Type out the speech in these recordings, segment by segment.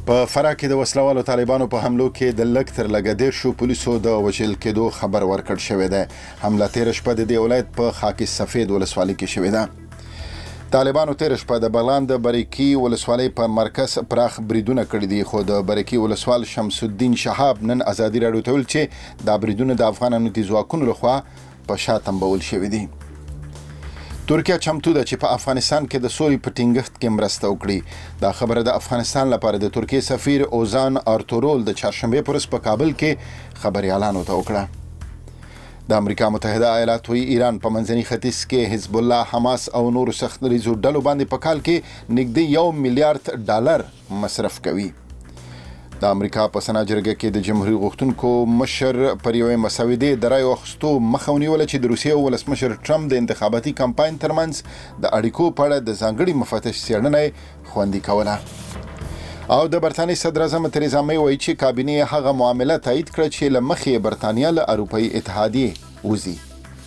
په فراه کې د وسلوالو طالبانو په حملو کې د لږ تر لږه 10 پولیسو د وژل کېدو خبر ورکړ شوی دی. حمله تیر شپه د دې ولایت په خاکی سفید ولسوالۍ کې شوې ده. طالبانو تیر شپه د بغلان د بریکي ولسوالۍ په مرکز پراخ بریدونه کړي دي، خو د بریکي ولسوال شمس الدین شهاب نن ازادي راډیو ته ویل چې دا بریدونه د افغانانو د ځواکونو لخوا په شا تنبول شوي دي. ترکیه چمتو ده چې په افغانستان کې د سولې په ټینګښت کې مرسته وکړي. دا خبره د افغانستان لپاره د ترکیه سفیر اوزان ارتورول د چهارشنبه پر ورځ په کابل کې خبري اعلان وکړ. د امریکا متحده ایالات وی ایران په منځني ختیځ کې حزب الله، حماس او نور سخت دریځو ډلو باندې په کال کې نږدې $1 میلیارډ مصرف کوي. د امریکا په سنا جرګه کې د جمهوریت غوښتونکو مشر پر یوې مسودې د رایو اخیستو مخه ونیوله چې د روسیې ولسمشر ټرمپ د انتخاباتي کمپاین ترمنځ د اړیکو په اړه د ځانګړي مفتش څېړنه خوندي کوله. او د برتانیې صدر اعظم تریزا مې وایي چې کابینې هغه معامله تایید کړه چې له مخې برتانیا له اروپایي اتحادیې وځي.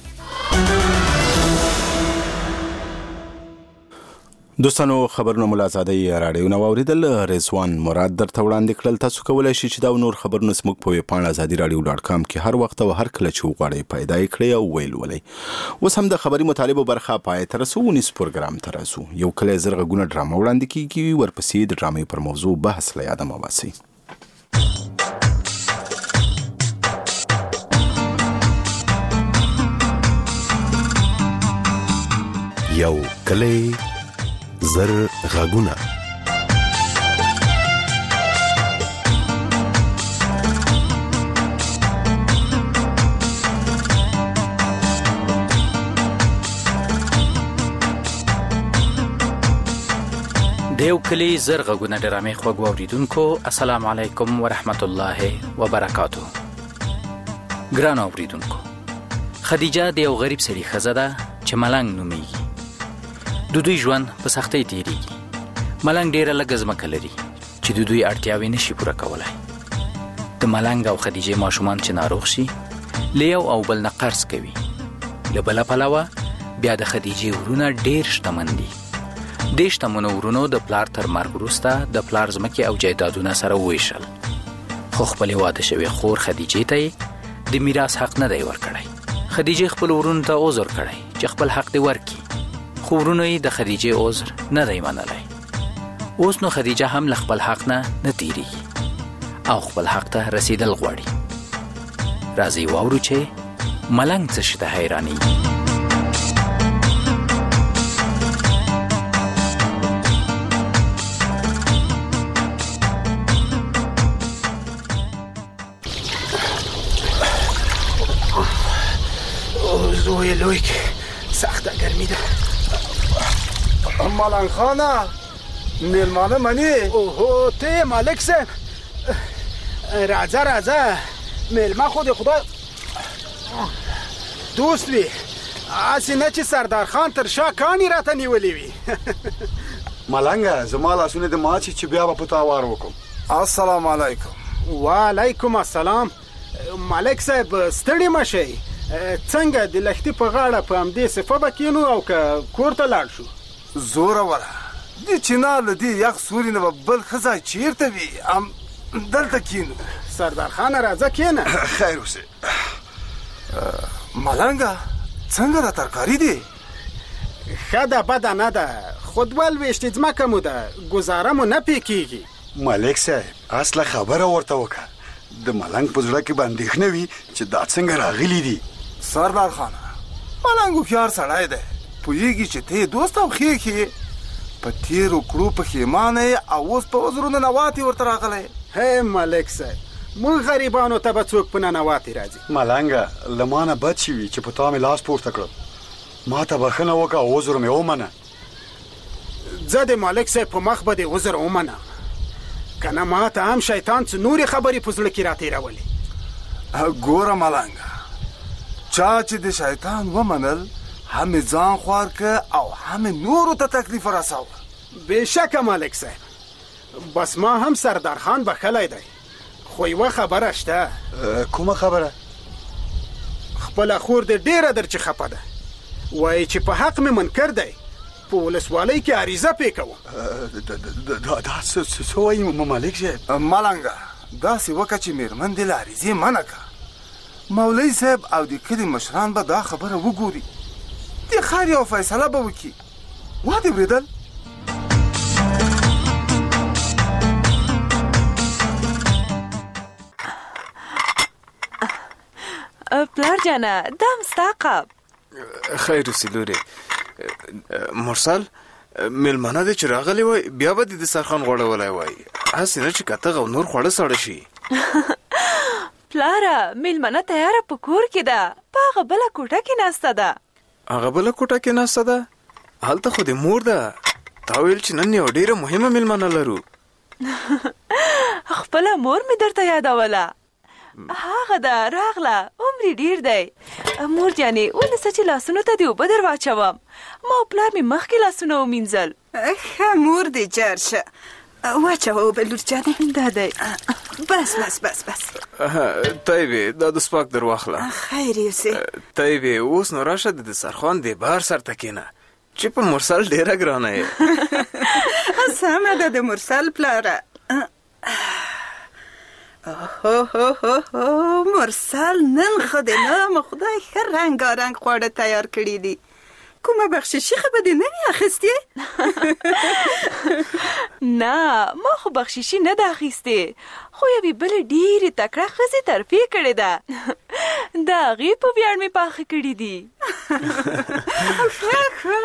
دوستانو خبرونه ملازادی راډیو نو اوریدل. رضوان مراد درته وړاندې کړل. تاسو کولای شئ چې دا نور خبرونه سموږ په ویبپاڼه azadiradio.com کې هر وخت او هر کله چې وغواړئ پیدا کړئ او ویل ولئ. اوس هم د خبري مطالبه برخه پای تر رسو 19 پروګرام تر رسو یو کله زرغونه ډرامه وړاندې کیږي، ورپسې د ډرامې پر موضوع بحث لا یاد مواسي. یو کله زر غاګونه. دیو کلی زر غاګونه ډرامې خوږ اوریدونکو، السلام علیکم ورحمت الله وبرکاتو. ګران اوریدونکو، خدیجه د یو غریب سړي ښځه ده چې ملنګ نومیږي. د دوی ژوند په سختۍ تیریږي. ملنګ ډیره لږه ځمکه لري چې د دوی اړتیاوې نشي پوره کولی. د ملنګ او خدیجې ماشومان چې ناروغ شي له یو او بل نه قرض کوي. له بله پلوه بیا د خدیجې ورونه ډیر شتمن دي. دې شتمنو ورونو د پلار تر مرګ وروسته د پلار ځمکې او جایدادونه سره وویشل، خو خپلې واده شوې خور خدیجې ته یې د میراث حق نه دی ورکړی. خدیجې خپل ورونو ته عذر کړی چې خپل حق دی ورکړي، خو ورونو یې د خدیجې عذر نه دی منلی. اوس نو خدیجه هم له خپل حق نه تیریږي او خپل حق ته رسیدل غواړي. راځئ واورو چې ملنګ څه شي ته حیرانېږي. زوی لوی که سخته گرمی ده. ملنگ خانه میلمانه منی؟ اوهو تی مالک سن راځه میلمه خود خدا دوست وی. اسی نه چې سردار خان تر شا کانی راته نیولی وی. ملنگه زما لاسونه د ماچی چې بیا په تاوار وکم. السلام علیکم. وعلیکم السلام. مالک صاحب ستړي مشئ. څنګه د لښتي په غاړه په همدې صفه به کینو او که کور ته لاړ شو؟ زوره وره د چنار له دې یخ سوري نه به بل ښه ځای چیرته وي؟ دلته کینو. سردار خانه راځه کینه. خیر اوسې. ملنګه څنګه ده ترکاري دی؟ ښه ده بده نه ده، خو 12 ځمکه مو ده، ګزاره مو نه پې کېږي. ملک صاحب اصله خبره ورته وکړه. د ملنګ په زړه کې به اندېښنه وي چې دا څنګه راغلی دي. سردار خانه ملنګ هوښیار سړی دی، پوهېږي چې ته دوست او ښې ښې په تېرو کړو پښېمانه یې او اوس په وزرو ننواتې ورته راغلی. هی ملک صاحب موږ غریبانو ته به څوک په ننواتې راځي؟ ملنګه له ما نه بد شوي چې په تا مې لاس پورته کړل. ما ته بښنه وکړه او عذر مې ومنه. زه د ملک صاحب په مخ به د عذر ومنه، که نه ما ته هم شیطان څه نورې خبرې په زړه کې راتېرولې. ګوره ملنګه، چا چې د شیطان ومنل هم ځان خوار که او هم نورو ته تکلیف رساوه. بېشکه ملک صاحب، بس ما هم سردار خان بخلی دی، خو یوه خبره شته. کومه خبره؟ خپله خور دې ډېره در چې خفه ده، وایي چې په حق مې منکر دی په ولسوالۍ کې عریضه پې کوم. دا څه وایي ملک صاحب؟ ملنګه داسې وکړه چې مېرمن دې له عریضې منع کړه. مولوي صاحب او د کلي مشران به دا خبره وګوري، د خیر یو فیصله به وکړي. وا دې اورېدل؟ پلار جانه دا ستا قاب. خیر اوسې لورې. مرسل مېلمانه دې چې راغلی وای بیا به دې د دسترخوان غوړولی وای، هسې نه چې کتغ او نور خواړه ساړه شي. پلاره مېلمانه تیاره په کور کې ده، په هغه بله کوټه کې ناسته ده. هغه بله کوټه کې ناسته ده؟ هلته خو دې مور ده. تا ویل چې نن یو ډېره مهمه مېلمانه لرو. خپله مور مې درته یادوله. هغه ده راغله، عمر ډیر دی. مور جانې ونیسه چې لاسونو ته دې اوبه در واچوم. ما او پلار مې مخکې لاسونه ومینځل. ښه مور دې جار شه، واچوه اوبه لور جانې. دا دی. بس طیبې دا دسپاک در واخله. خیر یوسې. طیبې اوس نو راشه د دسترخوان د بار سر ته کښېنه چې په مرسل ډېره ګرانه یې. سمه ده د مرسل پلاره. مرسل نن خو د نام خدای ښه رنګارنګ خواړه تیار کړي دي. کومه بخششي خو به دې نه وي اخیستې؟ نه ما خو بخششي نه ده اخیستې، خو یوې بلې ډېرې تکړه ښځې ترفیع کړې ده. د هغې په ویاړ مې پاخه کړي دي. ښه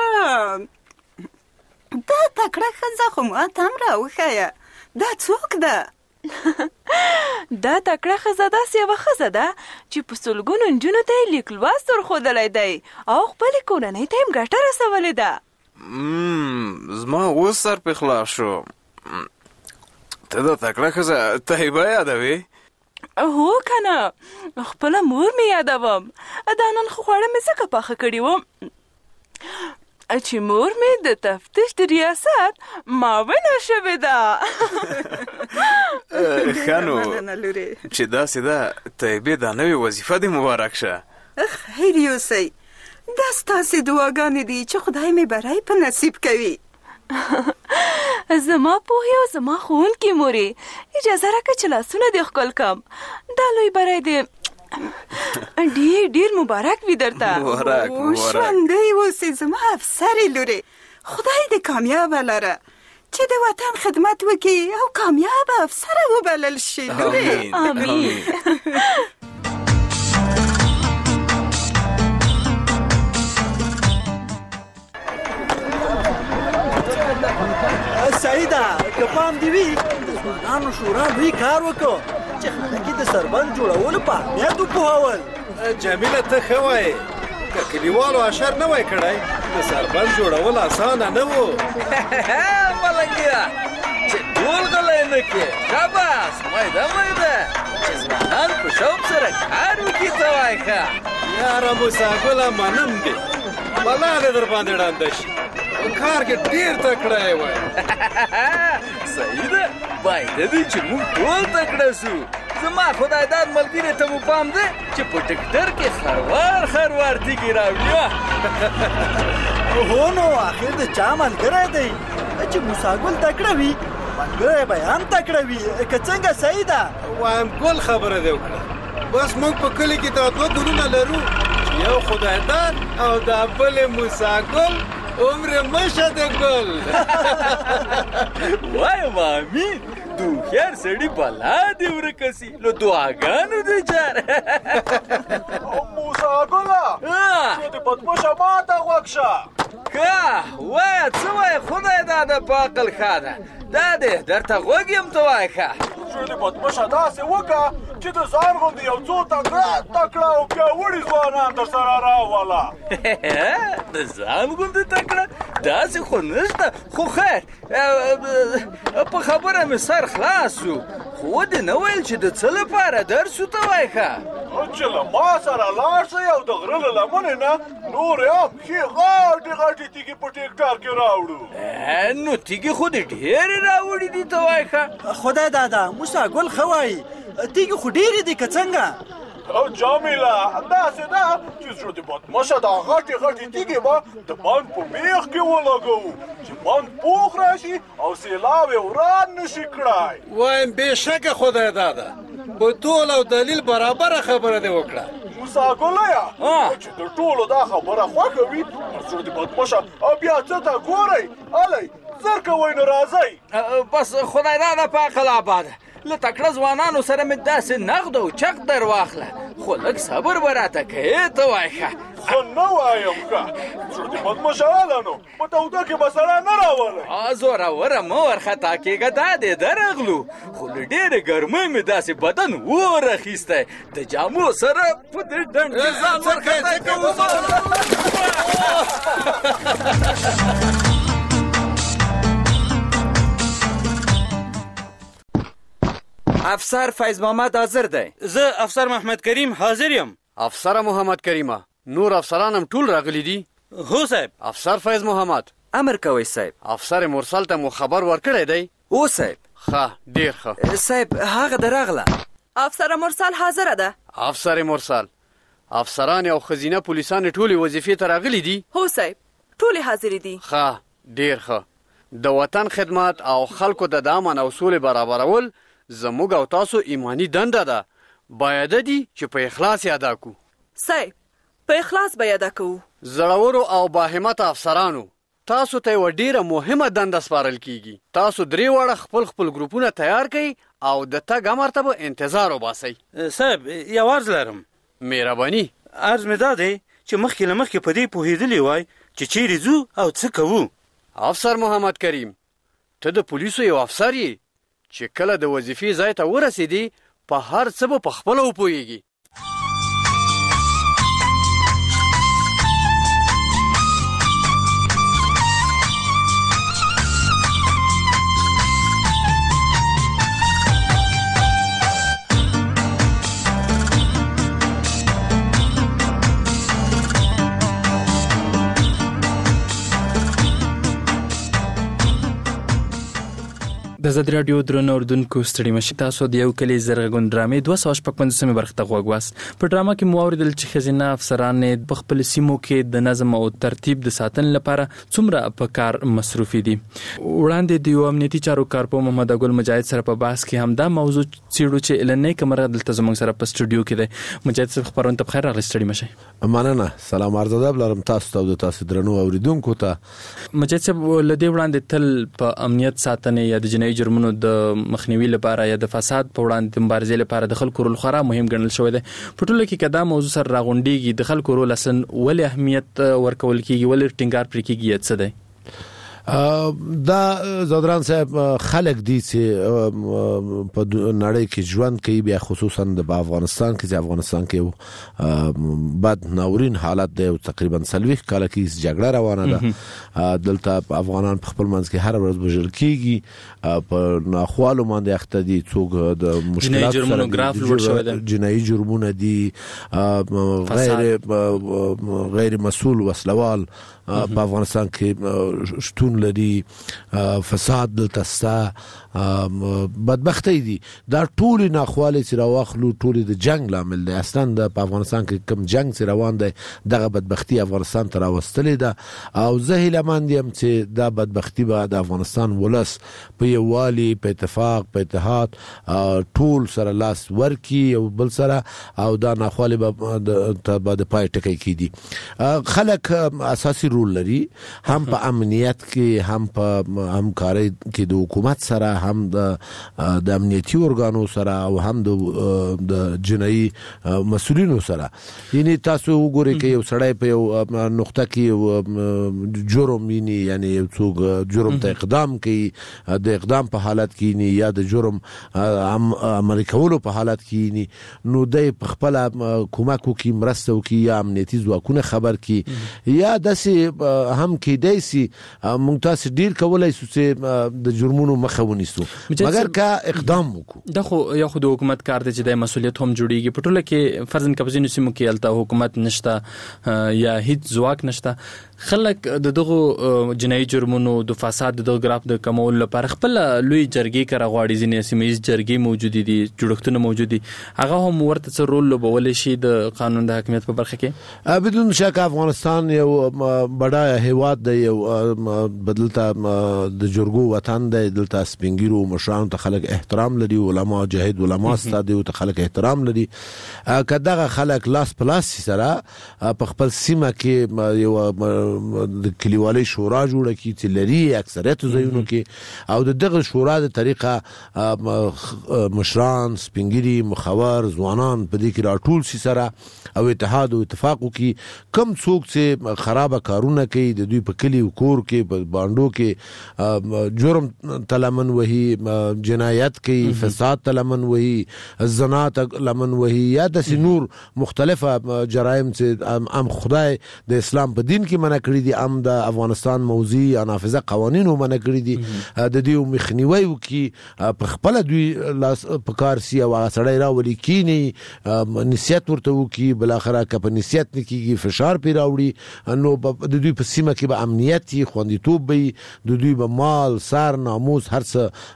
دا تکړه ښځه خو ما ته هم راوښیه، دا څوک ده؟ دا تکړه ښځه داسې یوه ښځه ده چې په سلګونو نجونو ته یې لیک لوست ورښودلی دی او خپلې کورنۍ ته یې ګټه رسولې ده. زما اوس سر پې خلاص شو. ته دا تکړه ښځه طیبه یادوې؟ هو که نه، خپله مور مې یادوم. دا نن خو خواړه مې ځکه پاخه کړي وم چې مور مې د تفتیش د ریاست معاونه شوې ده. ښه نو چې داسې ده طیبې دا نوې وظیفه دې مبارک شه. خیر یوسئ، دا ستاسې دعاګانې دي چې خدای مې بری په نصیب کوي. زما پوهې او زما ښوونکې مورې، اجازه راکړه چې لاسونه دې ښکل کړم. دا لوی بری دې ډېر ډېر مبارک وي درته. ژوندی اوسې زما افسرې لورې، خدای دې کامیابه لره چې د وطن خدمت وکړي او کامیابه افسره وبلل شي لورې. آمین. سعیده که پام دې وي د ځوانانو شورا لوی کار وکړو چې خلک د سربند جوړولو په اهمیت وپوهول. جمیله ته ښه وایې، که کلیوالو اشر نه وای کړی د سربند جوړول اسانه نه و. ملنګیا چې ټول غلی نه کړې، شاباس میده چې ځوانان په شوق سره کار وکړي. ته وایې ښه یاره موساګله منم دې بلا دې در باندې ړانده شي، په کار کې ډېر تکړه یې وای. صحیح ده، باید دی چې موږ ټول تکړه سو. زما خدای داد ملګري ته مو پام دی چې په ټکټر کې خروار تیږې راوړي. هو نو آخر د چا ملګری دی چې موساګل تکړه وي، ملګری به هم تکړه وي. که څنګه سعیده؟ وایم ګل خبره دې وکړه. بس موږ په کلي کې دا دوه ګلونه لرو، یو خدای داد او دا بل موساګل عمر مشه د ګل. وایم امین، د هوښیار سړي بلا دې ورکه سي له دعاګانو د جار. موساګله چې د پتمشه ماته غوږ شه. ښه وایه څه وایې؟ خدای دا د په عقل ښه ده، دا دې درته غوږ یم. ته وایې ښه چې د پتمشه داسې وکړه چې د ځان غوندې یو څو تکړه او پیاوړي ځوانان در سره راوله. د ځان غوندې تکړه داسې خو نشته، خو خیر په خبره مې سر خلاص شو. خو ودې نه ویل چې د څه لپاره درس و. ته وایې ښه چې له ما سره لاړ شئ او د غره له لمنې نه نورې هم ښې غټې تیږې په ټیکټر کې راوړو. نو تیږې خو دې ډېرې راوړي دي. ته وایې ښه خدای دادا موساګل ښه وایي، تیږې خو ډېرې دي. که څنګه او جامیله داسې ده چې زړه د بدمشه دا غټې تیږې به د بند په بیخ کې ولګوو چې بند پوخ راشي او سیلاب یې وران نشي کړای. وایم بېشکه خدای داده په ټول او دلیل برابره خبره دې وکړه. موسی ګلیا چې د ټولو دا خبره خوښه وي زړه د بدمشه او بیا څه ته ګورئ هلی زر کوئ نو راځئ. بس خدای داده په عقل آباد له تکړه ځوانانو سره مې داسې نغد او چک در واخله خو لږ صبر به راته کوې ته وایه ښه. خو نه وایم ښه زړه د بدمشه هله نو په توده کې به سړی نه راولئ. زوروره مه ورخطا کېږه دا دې درغلو خو له ډېرې ګرمۍ مې داسې بدن اور اخیستی د جامو سره په دې ډنډ کې ځان ورخطا کوم. افسر فیض محمد حاضر دی. زه افسر محمد کریم حاضر یم. افسر محمد کریمه نور افسران هم ټول راغلي دي؟ هو صاحب. افسر فیض محمد امر کوي صاحب. افسر مرسل ته مو خبر ورکړی دی؟ او صاحب. ښه ډیر ښه صاحب هغه درغله. افسر مرسل حاضر ده. افسر مرسل افسران او خزینه پولیسان ټولې وظیفې ته راغلي دي؟ هو صاحب ټولې حاضر دي. ښه ډیر ښه د وطن خدمت او خلکو د امن او سولې برابرول زموږ او تاسو ایمانی دنده ده. باید دي چې په اخلاص ادا کو. صاحب په اخلاص به ادا کوو. زړورو او باهمت افسرانو تاسو ته یو ډیره مهمه دنده سپارل کیږي. تاسو درې واړه خپل ګروپونه تیار کړئ او د تګ امر ته به انتظار وباسئ. صاحب یو عرض لرم. مهرباني. عرض مې دا دی چې مخکې له مخکې په دې پوهېدلی وای چې چیرې ځو او څه کوو. افسر محمد کریم ته د پولیسو یو افسر یې چې کله د وظیفې ځای ته ورسېدي په هر څه به پخپله وپوهېږي. د ازادي راډیو درنو اوریدونکو ستړي مشئ. تاسو د یو کلي زرغون ډرامې 255 برخه ته غوږ واست. په ډرامه کې مو اوریدل چې ښځینه افسران په خپل سیمو کې د نظم او ترتیب د ساتنې لپاره څومره په کار مصروفي دي. وړاندې د یو امنیتي چارو کارپوه محمد اګل مجاهد سره په بحث کې همدا موضوع څېړو چې لنې کمره دلته زموږ سره په سټوډیو کې دی. مجاهد صاحب خبرونه ته بخیر راغلی. ستړي مشئ. مننه. سلام عرض ادب لرم تاسو ته او تاسو درنو اوریدونکو ته. مجاهد صاحب لدې وړاندې تل په امنیت ساتنې یا د جنایي جرمونو د مخنیوي لپاره یا د فساد په وړاندې د مبارزې لپاره د خلکو رول خورا مهم ګڼل شوی دی. په ټوله کې که دا موضوع سره راغونډېږي د خلکو رول اصلا ولې اهمیت ورکول کېږي ولې ټینګار پرې کېږي څه دی؟ دا زادران صاحب خلک دي چې په نړۍ کې ژوند کوي بیا خصوصا د افغانستان کې چې افغانستان کې بد ناورین حالت دی او تقریبا 40 کال کې جګړه روانه ده. دلته افغانان په خپل منځ کې هر ورځ وژل کیږي په ناخوالو باندې اخته دي. څوک د مشکلات سره جنایي جرمونه دي غیر مسؤل وسلوال په افغانستان کې شتون لري. فساد دلته ستا بدبختی دي. دا ټول ناخواله چې راوخلو ټول د جنگ لامل دی. اصلا د افغانستان کې کوم جنگ چې روان دی دغه بدبختی افغانستان ته راوستلې ده او زه هیلهمند یم چې دا بدبختی به د افغانستان ولس په یووالي په اتفاق په اتحاد ټول سره لاس ورکي او بل سره او دا ناخواله به د پای ټکی کیدي. خلک اساسي رول لري هم په امنیت کې هم په همکارۍ کې د حکومت سره هم د امنیتي ارګانو سره او هم د جنایي مسؤلینو سره. یعنی تاسو وګورئ چې یو سړی په یو نقطه کې جرم ویني یعنی یو څوک جرم ته اقدام کوي د اقدام په حالت کې یا د جرم عملي کولو په حالت کې نو د خپل کومک کوي مرسته کوي یا امنیتي ځواکونه خبر کوي یا داسې هم کې داسې موږ موږ تاسو ډیر کولای شو چې د جرمونو مخه ونیسو مګر کا اقدام وکړو. دا خو یو خو د حکومت کار دی چې د مسولیت هم جوړیږي. په ټوله کې فرضاً کبزینو سیمو کې الته حکومت نشته یا هیڅ ځواک نشته. خلک د دغه جنایي جرمونو د فساد د غراف د کمول لپاره خپل لوی جرګې کړه غواړي. ځینې سیمایي جرګې موجود دي، جوړښتونه موجود دي، هغه هم ورته څه رول لوبولی شي د قانون د حاکمیت په برخه کې. بدون شک افغانستان یو بډایه هیواد دی، یو بدلته د جرګو وطن دی. دلته سپینګیرو مشرانو ته خلک احترام لري، علما جاهد علما ستاسو ته خلک احترام لري. کداغه خلک لاس پلاس سره په خپل سیمه کې یو د کلیوالي شورا جوړه کی چې لري اکثریت ځایونو کې، او دغه شورا د طریقه مشران سپینګیري مخور ځوانان په دې کې راټول سي سره او اتحاد او اتفاق وکي. کم څوک چې خرابه کارونه کوي د دوی په کلی او کور کې په باندو کې جرم تلمن وهي، جنایت کوي، فساد تلمن وهي، زنا تلمن وهي، یا د نور مختلفه جرایم چې ام خدای د اسلام په دین کې منع کړی دي، ام د افغانستان موضوعي یا نافذه قوانینو منع کړی دي. د دې مخنیوي وکي په خپل دوی لاس په کار سي او سړی راولي کینی نسیت ورته وکي، بل اخره که په نسیت نکیږي فشار پی راوړي، نو د دوی په سیمه کې به امنیت خوندیتوب وي، د دوی به مال سر ناموس هر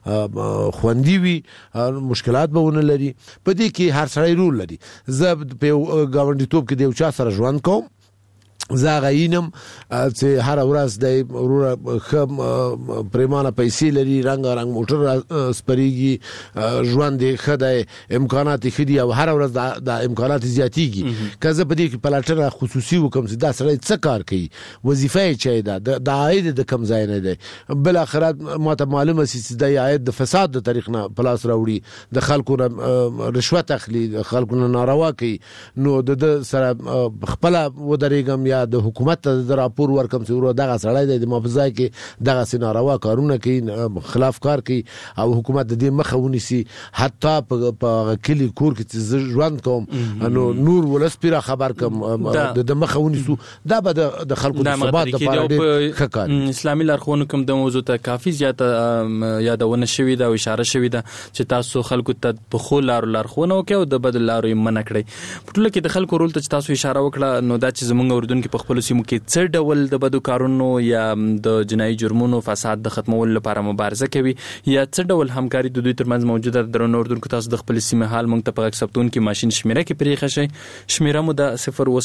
څه خوندي وي، مشکلات به ونه لري. په دې کې هر سړی رول لري. زه په ګاونډیتوب کې د یو چا سره ژوند کوم، زه غینم چې هر ورځ د وروره خم پریمانه پیسې لري، رنگ رنگ موټر سپریږي، ژوند خدای امکانات خدي او هر ورځ د امکانات زیاتیږي. کزه په دې کې پلاټره خصوصي وکم چې دا سړی څه کار کوي، وظیفه یې چي ده، د عاید د کم ځای نه دی، بل اخرت ماته معلومه سي چې د عاید د فساد د طریق نه پلاس راوړي، د خلکو رشوت اخلي، د خلکو نه ناروا کوي. نو د سره خپل ودرېګم یا د حکومت ته د راپور ورکم چې ورو دغه سړی د مافزای کې دغه سيناروا کارونه کوي، خلاف کار کوي، او حکومت د دې مخه ونیسي. حتی په کلی کور کې چې ژوند کوم نو نور ولس پیرا خبر کوم د مخه ونیسو، دا به د خلکو د ثبات لپاره ډېر ښه کار. اسلامي لارښوونو کوم د موضوع ته کافي زیاته یادونه شوې ده او اشاره شوې ده چې تاسو خلکو ته په خو لارښوونه وکړئ او د بدل لارو یې منع کړئ. په ټوله کې د خلکو رول ته چې تاسو اشاره وکړه، نو دا چې زموږ اردن په خپل سیمو کې څه ډول د بدو کارونو یا د جنایي جرمونو فساد د ختمولو لپاره مبارزه کوي، یا څه ډول همکاري د دوی ترمنځ موجوده ده. درنو اردوونکو، تاسو د خپل سیمې حال موږ ته په غږ ثبتون کې ماشین شمیره کې پرېښه شئ. شمیره مو د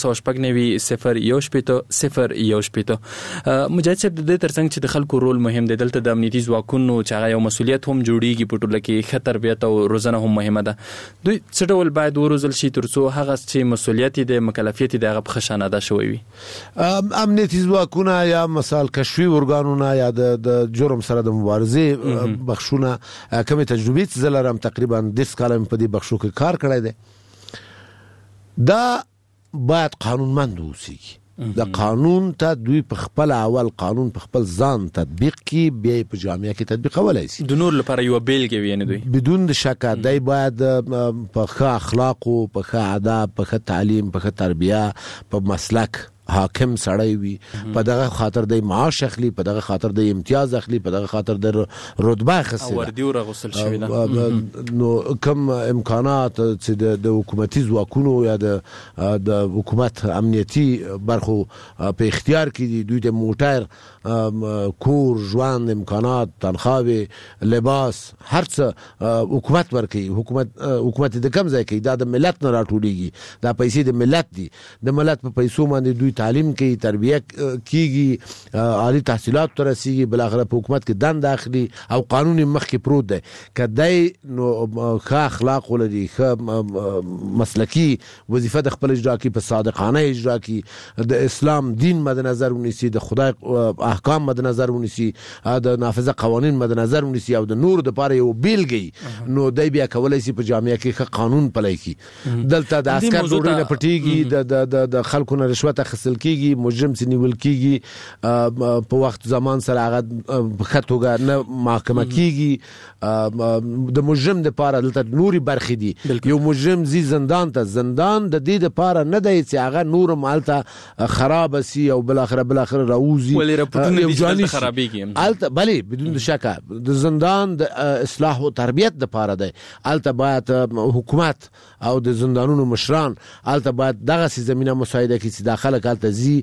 0 مجاهد صاحب، د دې ترڅنګ چې د خلکو رول مهم دی، دلته د امنیتي ځواکونو چې هغه یو مسولیت هم جوړیږي په ټوله کې، ښه تربیت او روزنه هم مهمه ده. دوی څه ډول باید وروزل شي ترڅو هغه چې مسولیت دی، مکلفیت دی، هغه په ښه شان ادا شوی وي؟ امنیتي ځواکونه یا مثال کشفي ارګانونه یا د جرم سره د مبارزې بخښونه کومه تجربه چې زلرم تقریبا 10 کال په دې بخښو کې کار کړی دی. دا باید قانونمند اوسي. د قانون ته دوی په خپل اول قانون په خپل ځان تطبیق کی، بیا په جامعه کې تطبیقولای شي. د نور لپاره یو بیلګه وي. نه دوی بدون شک دای باید په ښه اخلاق او په ښه ادب، په ښه تعلیم، په ښه تربیه، په مسلک حاکم سړی وي، په دغه خاطر د معاش اخلي، په دغه خاطر د امتیاز اخلي، په دغه خاطر د رتبه اخلي، وردی ور غوسل شوی ده. نو کم امکانات چې د حکومتي ځواکونو یا د حکومت امنیتي برخو په اختیار کې دي، دوی د موټر، کور، ژوند، امکانات، تنخواوي، لباس، هر څه حکومت ورکوي. حکومت د کم ځای کې دا د ملت نه راټولېږي، دا پیسې د ملت دي. د ملت په پیسو باندې دوی تعلیم کوي، تربیه کیږي، عالی تحصیلات ته رسیږي، بل اخر په حکومت کې دند اخلي او قانون مخ کې پروت دی. کدی نو ښه اخلاق ولري، ښه مسلکی وظیفه د خپل اجرا کوي، په صادقانه اجرا کوي، د اسلام دین مد نظر ونیسي، د خدای احکام مد نظر ونیسي، د نافذه قوانین مد نظر ونیسي، او د نور د پاره یو بیلګي، نو دای بیا کولای شي په جامعه کې ښه قانون پلی کړي. دلته د عسكر ډوډۍ نه پټیږي، د خلکو نه رشوت اخیستل اخیستل کیږي، مجرم چې نیول کیږي په وخت زمان سره هغه په ښه توګه نه محاکمه کیږي. د مجرم دپاره دلته نورې برخې دي. یو مجرم زی زندان ته، زندان د دې دپاره نه دی چې هغه نور هم هلته خرابه سي او بالاخره راوځي، ولې راپورټونه دي چې هلته خرابېږي هلته. بلې بدون د شکه د زندان د اصلاح و تربیت دپاره دی. هلته باید حکومت او د زندانونو مشران هلته باید دغسې زمینه مساعده کړي چې دا خلک هلته ځي،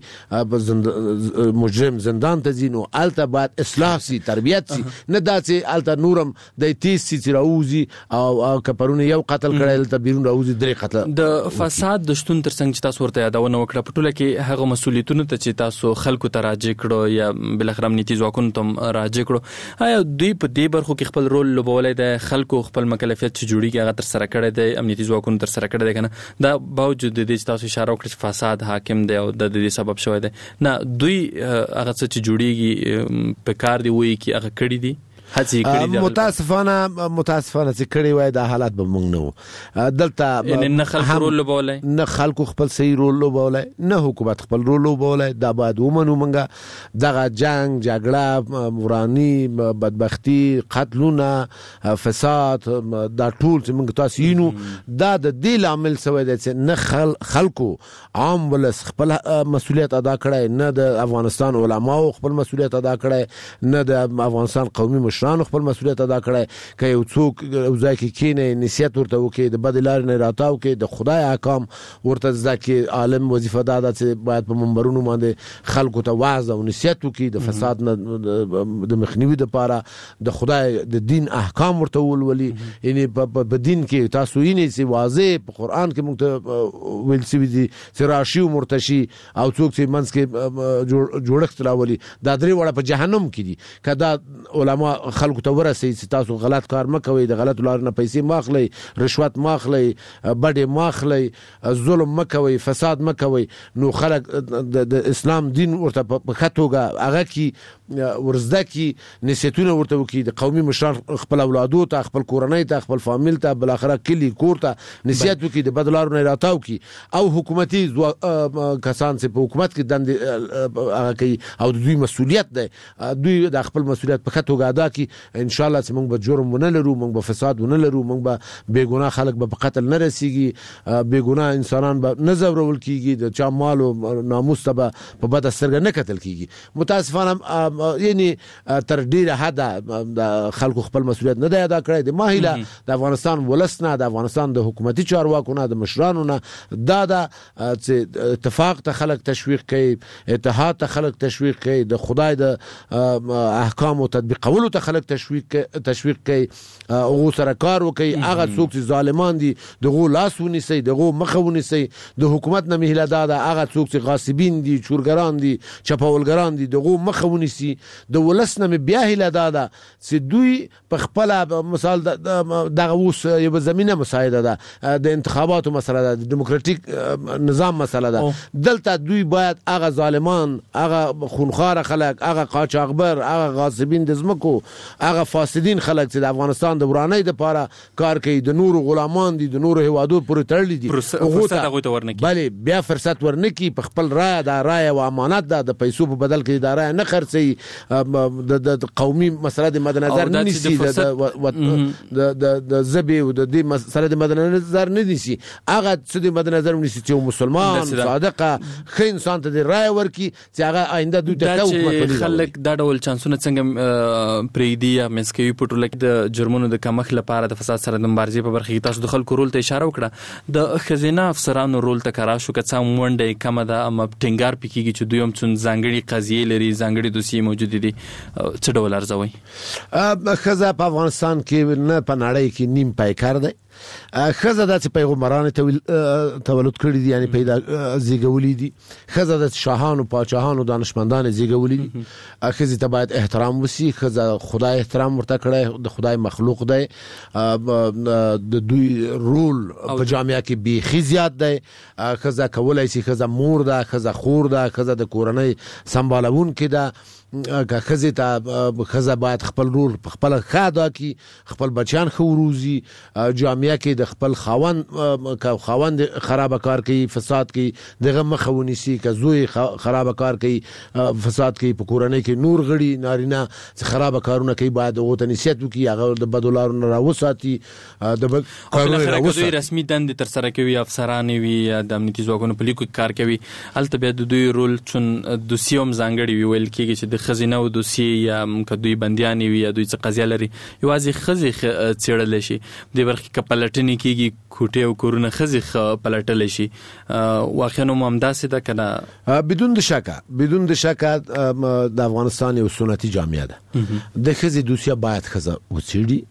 مجرم زندان ته ځي، نو هلته باید اصلاح سي، تربیت سي، نه دا چې هلته نورم د تیز سي چې راوځي او که پرونه یو قتل کړی هلته بیرون راوځي 3 قتل. د فساد د شتون ترڅنګ چې تاسو ورته یادونه وکړه، په ټوله کې هغه مسؤلیتونه ته چې تاسو خلکو ته راجع کړو یا بالاخره امنیتي ځواکونو ته راجع کړو، آیا دوی په دې برخو کې خپل رول لوبولی دی؟ خلکو خپل مکلفیت چې جوړیږي هغه ترسره کړی دی، امنیتي ځواکونو ترسره کړی دی که نه؟ دا باوجود د دې چې تاسو اشاره وکړه چې فساد حاکم دی او د دې سبب شوی دی، نه دوی هغه څه چې جوړیږي په کار دی وایي کې هغه کړي دي؟ متاسفانه چې کړی وای دا حالات به موږ نه وو دلته. یعنی نه خلکو رول لوبولی، نه خلکو خپل صحیح رول لوبولی، نه حکومت خپل رول لوبولی. دا باید ومنو موږ دغه جنگ، جګړه، وراني، بدبختي، قتلونه، فساد، دا ټول چې موږ تاسو وینو دا د دې لامل شوی دی چې نه خلکو عام ولس خپل مسؤلیت ادا کړی، نه د افغانستان علماو خپل مسؤلیت ادا کړی، نه د افغانستان قومي مشرانو خپل مسؤلیت ادا کړی. که یو څوک یو ځای کې کینې نصیحت ورته وکړي، د بدې لارې نه راتاو کړي، د خدای احکام ورته زده کړي. عالم وظیفه دا ده چې باید په منبرونو باندې خلکو ته وعظ او نصیحت وکړي د فساد نه د مخنیوي دپاره، د خدای د دین احکام ورته ولولي. یعنی په دین کې تاسو وینئ چې واضح په قرآن کې موږ ته ویل شوي دي چې راشي او مرتشي او څوک چې منځ کې جوړښت راولي دا 3 وړه په جهنم کې دي. که دا علما خلکو ته ورسوي چې تاسو غلط کار مه کوئ، د غلطو لارو نه پیسې مه اخلئ، رشوت مه اخلئ، بډې مه اخلئ، ظلم مه کوئ، فساد مه کوئ، نو خلک د اسلام دین ورته په ښه توګه هغه کې ورزده کړي، نصیحتونه ورته وکړي. د قومي مشران خپل اولادو ته، خپل کورنۍ ته، خپل فامیل ته، بالاخره کلي کور ته نصیحت وکړي، د بدو لارو نه راتاو کړي. او حکومتي کسان چې په حکومت کې دندې هغه کوي او د دوی مسؤلیت دی، دوی د خپل مسؤلیت په ښه توګه ادا کړي. ان شاء الله چې موږ به جرم ونه لرو، موږ به فساد ونه لرو، موږ به بې ګناه خلک به په قتل نه رسیږي، بې ګناه انسانان به نه ځورول کیږي، د چا مال او ناموس ته به په بده سترګه نه کتل کیږي. متاسفانه یعنی تر ډیره حده د خلکو خپل مسؤلیت نه دی ادا کړی. د ماهیله د افغانستان ولس نه، د افغانستان د حکومتي چارواکو نه، د مشرانو نه دا ده چې اتفاق ته خلک تشویق کوي، اتحاد ته خلک تشویق کوي، د خدای د احکام او تطبیقولو ته خلک تشویق کوي، هغو سره کار وکړي. هغه څوک چې ظالمان دي دغو لاس ونیسئ، دغو مخه ونیسئ. د حکومت نه مې هیله دا ده هغه څوک چې غاصبین دي، چورګران دي، چپاولګران دي، دغو مخه ونیسي. د ولس نه مې بیا هیله دا ده چې دوی په خپله مثال دغه اوس یوه زمینه مساعده ده، د انتخاباتو مسله ده، د ډیموکراتیک نظام مسله ده. دلته دوی باید هغه ظالمان، هغه خونخواره خلک، هغه قاچاقبر، هغه غاصبین د ځمکو، هغه فاسدین خلک چې د افغانستان د ورانۍ دپاره کار کوي، د نورو غلامان دي، د نورو هیوادو پورې تړلي دي، بلې بیا فرصت ورنکړي. په خپل رایه، دا رایه و امانت ده، د پیسو په بدل کې دا رایه نه خرڅوي، د قومي مسله د مدنظر نه نیسي، د ژبې او د دې مسله د مدنظر نه نیسي. هغه څه د مدنظر نیسي چې مسلمان صادقه ښه انسان ته د رایه ورکړي چې هغه آینده دوی ته ښه حکومت ولري. خلک دا ډول چانسونه څنګه پرېږدي یا منځ کوي په ټوله کې د جرمونو د کمښت لپاره د فساد سره د مبارزې په برخه کې؟ تاسو د خلکو رول ته اشاره وکړه، د ښځینه افسرانو رول ته که راشو، که څه هم ونډه یې کمه ده اما ټینګار پې کېږي چې دوی هم څون ځانګړي قضیې لري، ځانګړي دوسیې موجودې دي، څه ډول ارزوئ؟ ښځه په افغانستان کې نه په نړۍ کې نیم پیکر دی. ښځه داسې پیغمبرانو تولد کړي دي، یعنی پیدا زیږولي دي. ښځه د شاهانو، پاچاهانو، دانشمندانو زیږولي دي. ښځې ته باید احترام وسي. ښځه خدای احترام ورته کړی، د خدای مخلوق دی. د دوی رول په جامعه کې بیخي زیات دی. ښځه کولی شي، ښځه مور ده، ښځه خور ده، ښځه د کورنۍ سمبالونکې ده. که ښځې ته ښځه باید خپل رول په خپله ښه ادا کړي، خپل بچیان ښه وروزي، جامعه کې د خپل خاوند خرابه کار کوي، فساد کوي، دغه مخه ونیسي. که زوی خرابه کار کوي، فساد کوي په کورنۍ کې، نور غړي نارینه چې خرابه کارونه کوي باید هغو ته نصیحت وکړي، هغه د بدو لارو نه راوساتي، د کارونه راوساتي. رسمي دندې ترسره کوي، افسران وي یا د امنیتي ځواکونو په لیکو کار کوي، هلته بیا د دوی رول چون دوسیه هم ځانګړې وي. ویل کېږي چې د ښځینه و دوسیې یا که دوی بندیانې وي یا دوی څه قضیه لري یوازې ښځې څېړلی شي. دې برخې کې پلټنې کېږي، کوټې او کورونه ښځې پلټلی شي. واقعا هم همداسې ده که نه؟ بدون د شکه د افغانستان یو سنتي جامعه ده. د ښځې دوسیه باید ښځه وڅېړي،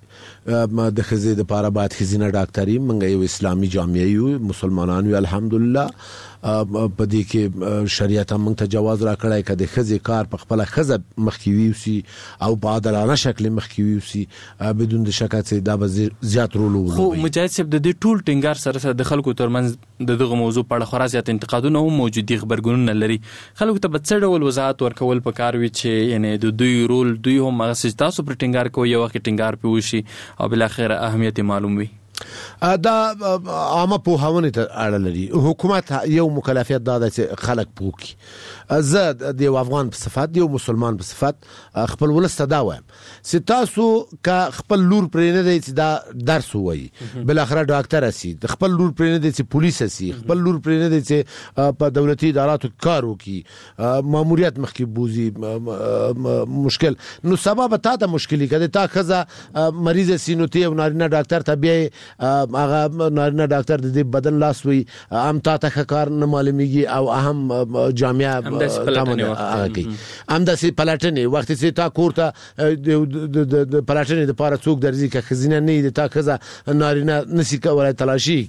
د ښځې دپاره باید ښځینه ډاکټري. موږ یو اسلامي جامعه یو، مسلمانان یو الحمدلله. په دې کې شریعت هم موږ ته جواز راکړی که د ښځې کار په خپله ښځه مخکې ویوسي او په عادلانه شکل مخکې ویوسي، بدون د شکه چې دا به زیات رول ولوبوي. خو مجاهد صاحب د دې ټول ټینګار سره د خلکو ترمنځ د دغه موضوع په اړه خورا زیات انتقادونه هم موجود دي، غبرګونونه لري. خلکو ته به څه ډول وضاحت ورکول پکار وي چې یعنې د دوی رول دوی هم هغسې چې تاسو پر ټینګار کوئ یو وخت ټینګار پرې وشي او بالاخره اهمیت معلوم وي؟ دا عامه پوهاونې ته اړه لري. حکومت یو مکلفیت دا ده چې خلک پوه کړي. زه د یو افغان په صفت، د یو مسلمان په صفت خپل ولس ته دا وایم چې تاسو که خپل لور پرې نه دی چې دا درس ووایي، بالاخره ډاکټره سي، خپل لور پرې نه دی چې پولیسه سي، خپل لور پرې نه دی چې په دولتي اداراتو کار وکړي، ماموریت مخکې بوزي مشکل، نو سبا به تا ته مشکلي که د تا ښځه مریضه سي نو ته یو نارینه ډاکټر ته بیایې، هغه نارینه ډاکټر د دې بدن لاس وي، هم تا ته ښه کار نه معلومیږي او هم جامعه کوي. همداسې پلټنې وخت چې تا کور ته د پلټنې دپاره څوک درځي، که ښځینه نه وي د تا ښځه نارینه نسي کولی تلاشي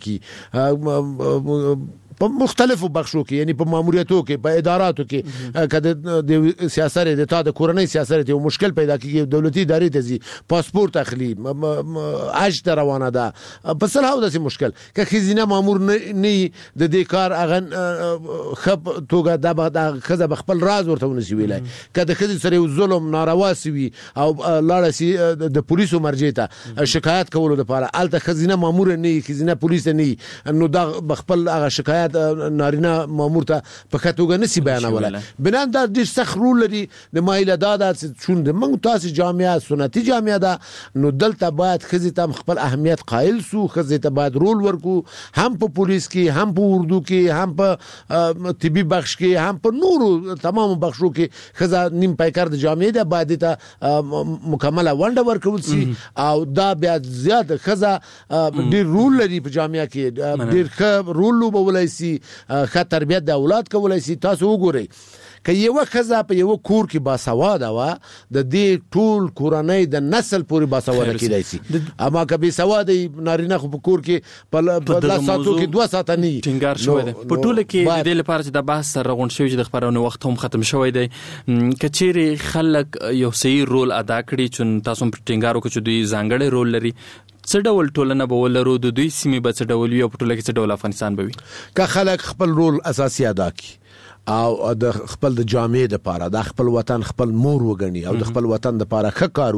کړي په مختلفو بخشو کې، یعنی په ماموریتو کې، په اداراتو کې. که د سیاست د تا د کورنۍ سیاست یو مشکل پیدا کېږي، دولتي ادارې ته ځي، پاسپورت اخلي، حج ته روانه ده، په سل هاو داسې مشکل. که ښځینه مامور نه وي د دې کار هغه ښه توګه دا ښځه به خپل راز ورته ونسي ویلی. که د ښځې سره یو ظلم ناروا سوي او لاړه سي د پولیسو مرجع ته شکایت کولو دپاره، هلته ښځینه مامور نه وي، ښځینه پولیس نه وي، نو دا به خپل هغه شکایت نارینه مامور ته په ښه توګه نسي بیانولی. بنا دا ډېر سخت رول لري. د ما هیله دا ده چې چون د موږ تاسې جامعه سنتي جامعه ده، نو دلته باید ښځې ته هم خپل اهمیت قایل سو، ښځې ته باید رول ورکو، هم په پولیس کې، هم په اردو کې، هم په طبي بخش کې، هم په نورو تمامو بخشو کې ښځه نیم پیکر د جامعې ده، باید ته مکمله ونډه ورکول سي او دا بیا زیاته ښځه ډېر رول لري په جامعه کې، ډېر ښه رول لوبولی سي، ښه تربیت د اولاد کولی سي. تاسو وګورئ که یوه ښځه په یوه کور کې باسواده وه، د دې ټول کورنۍ د نسل پورې باسواده کېدای سي. اما که بېسواده نارینه خو په کور کې په 10 ساعتو کې 2 ساعته نه وي. ټینګار شوی دی په ټوله کې د دې لپاره چې دا بحث سره راغونډ شوی چې د خپرونې وخت هم ختم شوی دی. که چیرې خلک یو صحیح رول ادا کړي، چون تاسو هم ټینګار وکړو چې دوی ځانګړی رول لري، څه ډول ټولنه به ولرو، د دوی سیمې به څه ډول وي او په ټوله کې څه ډول افغانستان به وي؟ که خلک خپل رول اساسي ادا کړي او د خپل د جامعې دپاره د خپل وطن خپل مور وګڼي او د خپل وطن دپاره ښه کار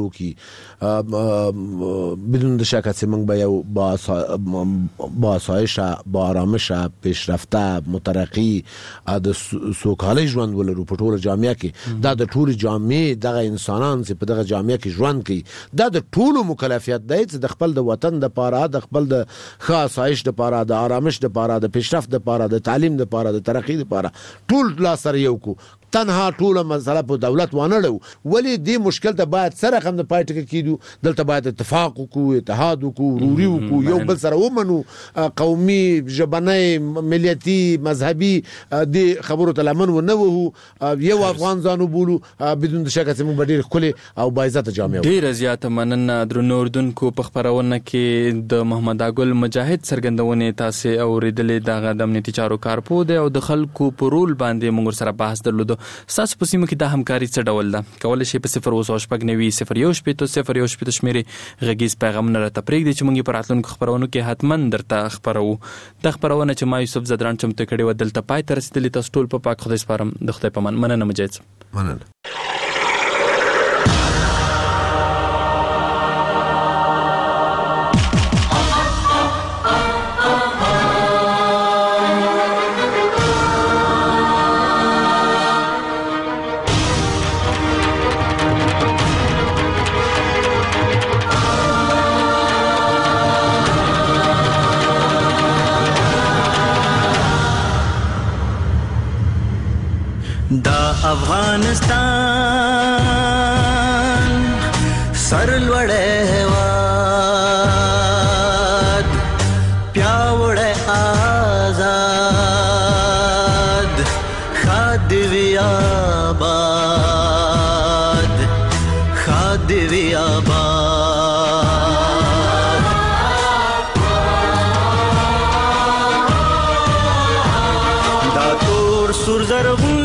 وکړي، بدون د شکه چې موږ به یو با آسایشه، با آرامشه، پیشرفته، مترقي د سوکالۍ ژوند ولرو په ټوله جامعه کې. دا د ټولې جامعې دغه انسانان چې په دغه جامعه کې ژوند کوي، دا د ټولو مکلفیت دی چې د خپل د وطن دپاره، د خپل د ښه آسایش دپاره، د آرامش دپاره، د پیشرفت دپاره، د تعلیم دپاره، د ترقي دپاره ټول لا سره یو کو. تنها ټوله مسله په دولت وانړو. ولې دې مشکل ته باید سره هم د پای ټکه کیدو، دلته باید اتفاق وکړو، اتحاد وکړو، وروري وکړو، یو بل سره ومنو، قومي، ژبنی، ملیتي، مذهبي دې خبرو ته لمن ونه وهو، یو افغان ځان وبولو، بدون د شکه چې موږ به ډېر ښکلې او باعزته جامعه. ډېره زیاته مننه درنو اردوونکو. په خپرونه کې د محمد اګل مجاهد څرګندونې تاسې اورېدلې، دغه د امنیتي چارو کارپوه دی او د خلکو په رول باندې موږ سره بحث درلودو. ستاسو په سیمه کې دا همکاري څه ډول ده؟ کولی شئ په 0299001 شمېرې غږیز پیغامونه راته پرېږدئ چې موږ یې په راتلونکو خپرونو کې حتما درته خپروو. دا خپرونه چې ما یوسف زدران چمتو کړې وه دلته پای ته رسېدلې. تاسو ټول په پاک خدای سپارم. د خدای په امان. مننه مجاهد صاحب. مننه. دا افغانستان سرلوړی هیواد پیاوړی آزاد ښاد دې وي آباد ښاد دې وي آباد دا تور سور زرغون